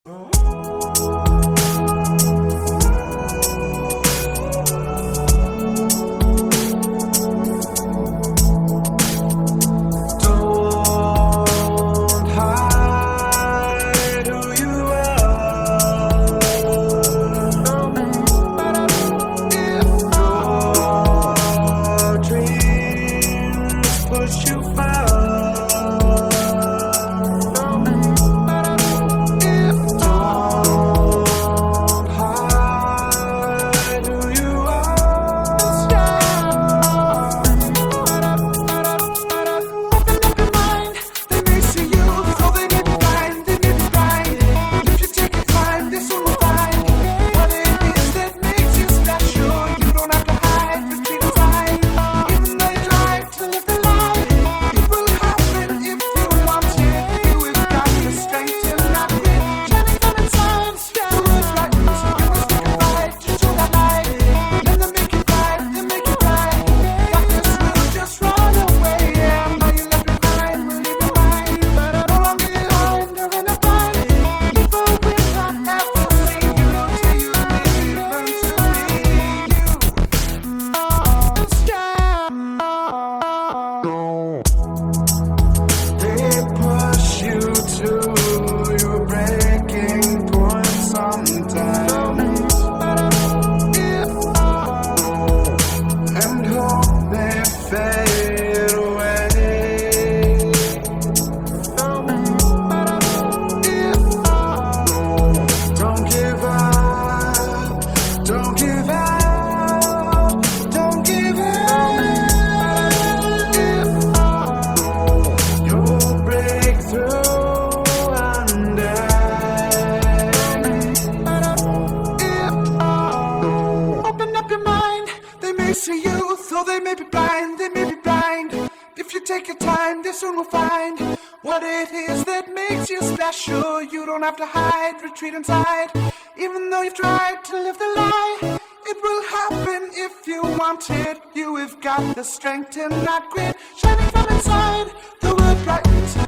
See you, though they may be blind, they may be blind. If you take your time, they soon will find what it is that makes you special. You don't have to hide, retreat inside. Even though you've tried to live the lie, it will happen if you want it. You have got the strength and not grit. Shining from inside, the world brightens.